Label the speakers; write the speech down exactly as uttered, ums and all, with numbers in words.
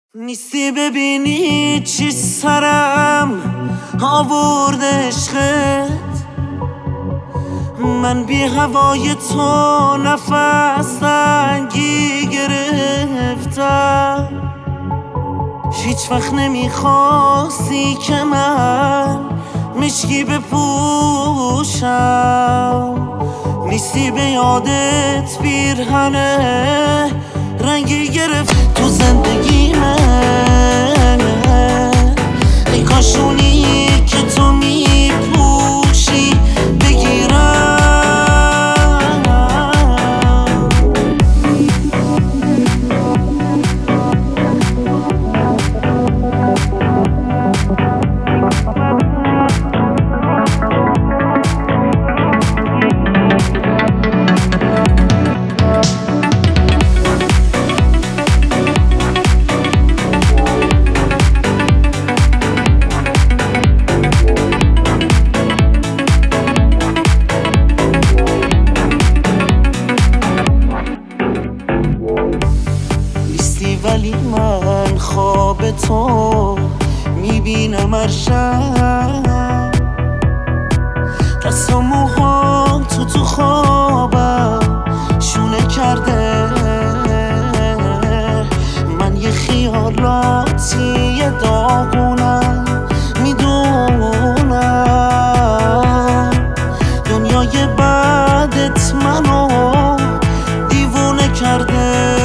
Speaker 1: نیستی ببینی چی سرم آورد عشقت. من بی هوای تو نفس تنگی گرفتم. هیچ وقت نمیخواستی که من مشکی بپوشم. نیستی به یادت پیرهنه رنگی گرفت تو زندگی من. ای کاشونی که تو میپوشی بگیرم. ولی من خواب تو میبینم هر شب.